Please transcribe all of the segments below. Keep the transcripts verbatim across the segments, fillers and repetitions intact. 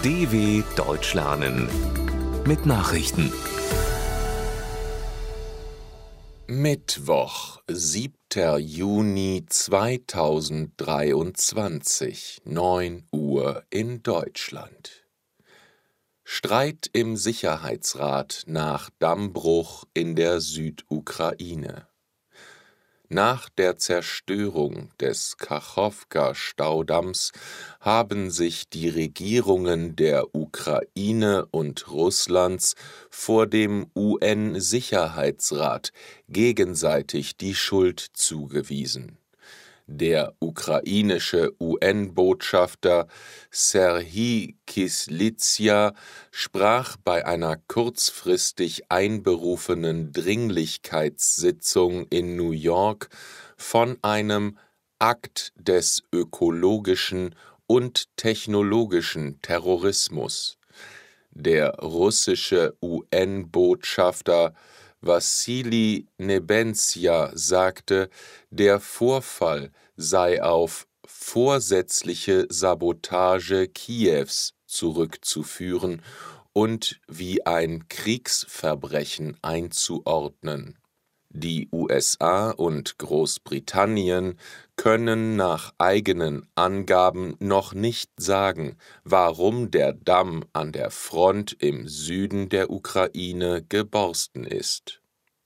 D W Deutsch lernen mit Nachrichten. Mittwoch, siebter Juni zweitausenddreiundzwanzig, neun Uhr in Deutschland. Streit im Sicherheitsrat nach Dammbruch in der Südukraine. Nach der Zerstörung des Kachowka-Staudamms haben sich die Regierungen der Ukraine und Russlands vor dem U N-Sicherheitsrat gegenseitig die Schuld zugewiesen. Der ukrainische U N-Botschafter Serhij Kyslytsja sprach bei einer kurzfristig einberufenen Dringlichkeitssitzung in New York von einem Akt des ökologischen und technologischen Terrorismus. Der russische U N-Botschafter Wassili Nebenzia sagte, der Vorfall sei auf vorsätzliche Sabotage Kiews zurückzuführen und wie ein Kriegsverbrechen einzuordnen. Die U S A und Großbritannien können nach eigenen Angaben noch nicht sagen, warum der Damm an der Front im Süden der Ukraine geborsten ist.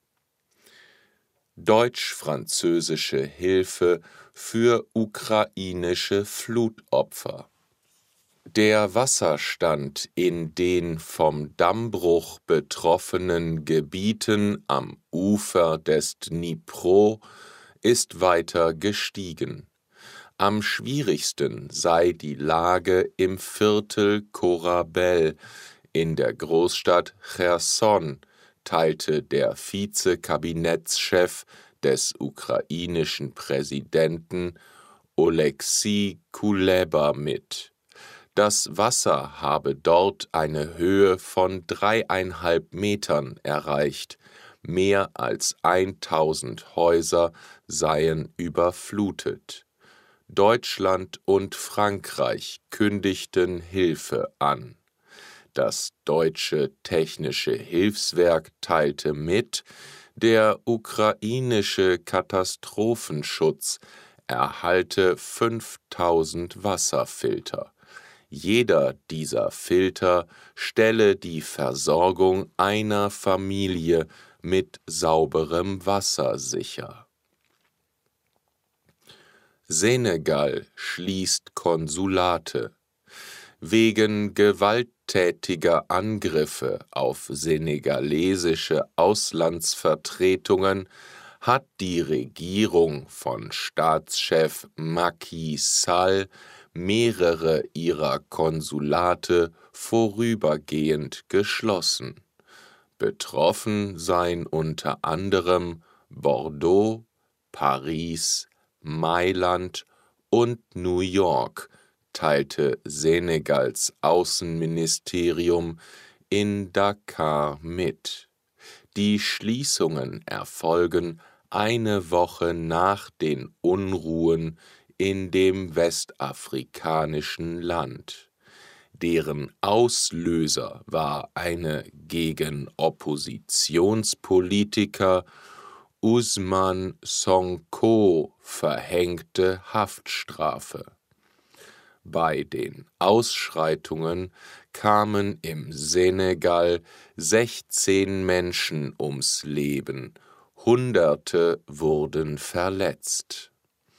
Deutsch-französische Hilfe für ukrainische Flutopfer. Der Wasserstand in den vom Dammbruch betroffenen Gebieten am Ufer des Dnipro ist weiter gestiegen. Am schwierigsten sei die Lage im Viertel Korabel in der Großstadt Cherson, teilte der Vizekabinettschef des ukrainischen Präsidenten Oleksij Kuleba mit. Das Wasser habe dort eine Höhe von dreieinhalb Metern erreicht. Mehr als tausend Häuser seien überflutet. Deutschland und Frankreich kündigten Hilfe an. Das deutsche Technische Hilfswerk teilte mit, der ukrainische Katastrophenschutz erhalte fünftausend Wasserfilter. Jeder dieser Filter stelle die Versorgung einer Familie mit sauberem Wasser sicher. Senegal schließt Konsulate. Wegen gewalttätiger Angriffe auf senegalesische Auslandsvertretungen hat die Regierung von Staatschef Macky Sall mehrere ihrer Konsulate vorübergehend geschlossen. Betroffen seien unter anderem Bordeaux, Paris, Mailand und New York, teilte Senegals Außenministerium in Dakar mit. Die Schließungen erfolgen eine Woche nach den Unruhen in dem westafrikanischen Land. Deren Auslöser war eine gegen Oppositionspolitiker Ousmane Sonko verhängte Haftstrafe. Bei den Ausschreitungen kamen im Senegal sechzehn Menschen ums Leben, Hunderte wurden verletzt.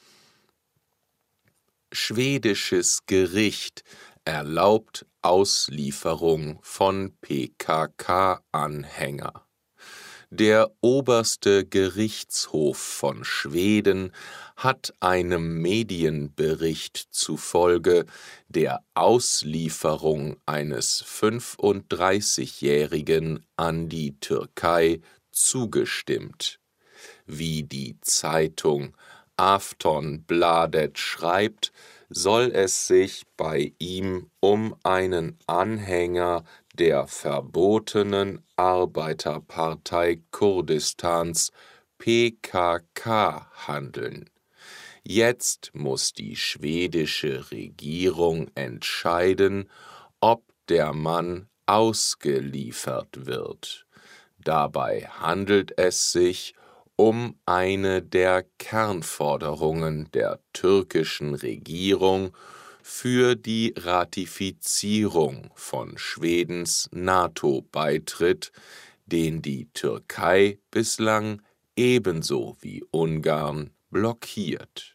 Schwedisches Gericht erlaubt Auslieferung von P K K-Anhänger. Der oberste Gerichtshof von Schweden hat einem Medienbericht zufolge der Auslieferung eines fünfunddreißigjährigen an die Türkei zugestimmt. Wie die Zeitung Aftonbladet schreibt, soll es sich bei ihm um einen Anhänger der verbotenen Arbeiterpartei Kurdistans P K K handeln. Jetzt muss die schwedische Regierung entscheiden, ob der Mann ausgeliefert wird. Dabei handelt es sich um eine der Kernforderungen der türkischen Regierung für die Ratifizierung von Schwedens NATO-Beitritt, den die Türkei bislang ebenso wie Ungarn blockiert.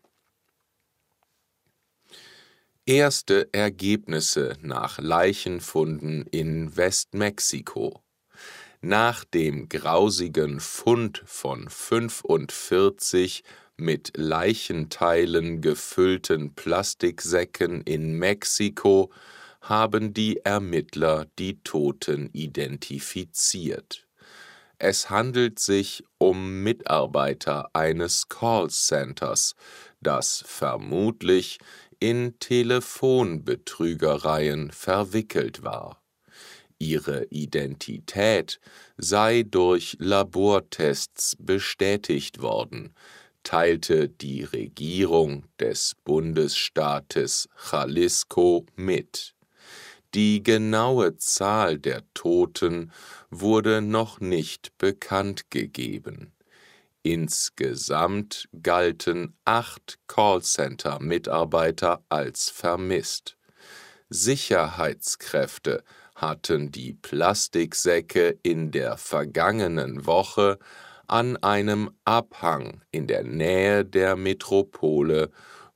Erste Ergebnisse nach Leichenfunden in Westmexiko. Nach dem grausigen Fund von fünfundvierzig mit Leichenteilen gefüllten Plastiksäcken in Mexiko haben die Ermittler die Toten identifiziert. Es handelt sich um Mitarbeiter eines Callcenters, das vermutlich in Telefonbetrügereien verwickelt war. Ihre Identität sei durch Labortests bestätigt worden, teilte die Regierung des Bundesstaates Jalisco mit. Die genaue Zahl der Toten wurde noch nicht bekannt gegeben. Insgesamt galten acht Callcenter-Mitarbeiter als vermisst. Sicherheitskräfte hatten die Plastiksäcke in der vergangenen Woche an einem Abhang in der Nähe der Metropole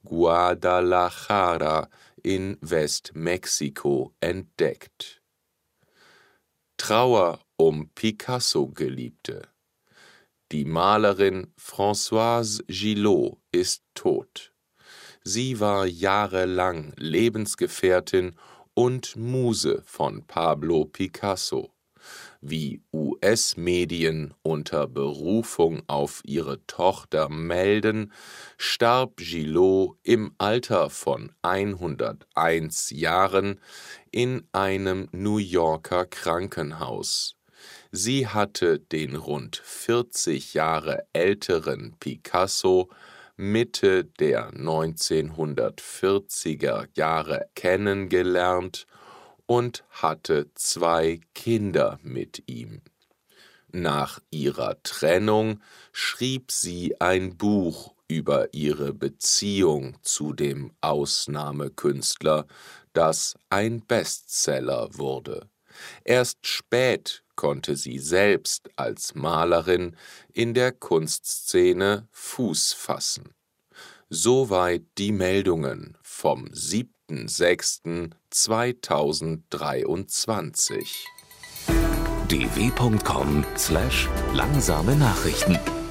Guadalajara in Westmexiko entdeckt. Trauer um Picasso-Geliebte. Die Malerin Françoise Gillot ist tot. Sie war jahrelang Lebensgefährtin und Muse von Pablo Picasso. Wie U S-Medien unter Berufung auf ihre Tochter melden, starb Gillot im Alter von hunderteins Jahren in einem New Yorker Krankenhaus. Sie hatte den rund vierzig Jahre älteren Picasso Mitte der neunzehnhundertvierziger Jahre kennengelernt und hatte zwei Kinder mit ihm. Nach ihrer Trennung schrieb sie ein Buch über ihre Beziehung zu dem Ausnahmekünstler, das ein Bestseller wurde. Erst spät konnte sie selbst als Malerin in der Kunstszene Fuß fassen. Soweit die Meldungen vom siebten sechsten zweitausenddreiundzwanzig. d w punkt com slash langsame Nachrichten